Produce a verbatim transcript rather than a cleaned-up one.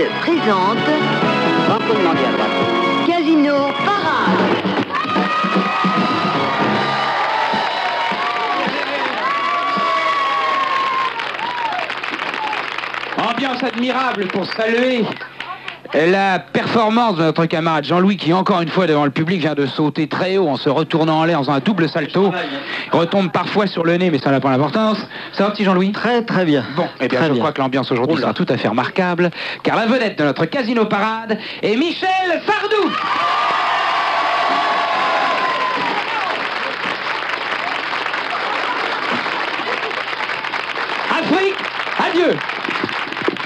présente Banco demandé à droite. Casino Parade. Ambiance admirable pour saluer la performance de notre camarade Jean-Louis qui, encore une fois devant le public, vient de sauter très haut en se retournant en l'air en faisant un double salto. Il retombe parfois sur le nez, mais ça n'a pas d'importance. Ça va, petit Jean-Louis? Très très bien. Bon, eh bien Très je bien. crois que l'ambiance aujourd'hui sera tout à fait remarquable, car la vedette de notre Casino Parade est Michel Sardou. Afrique, adieu.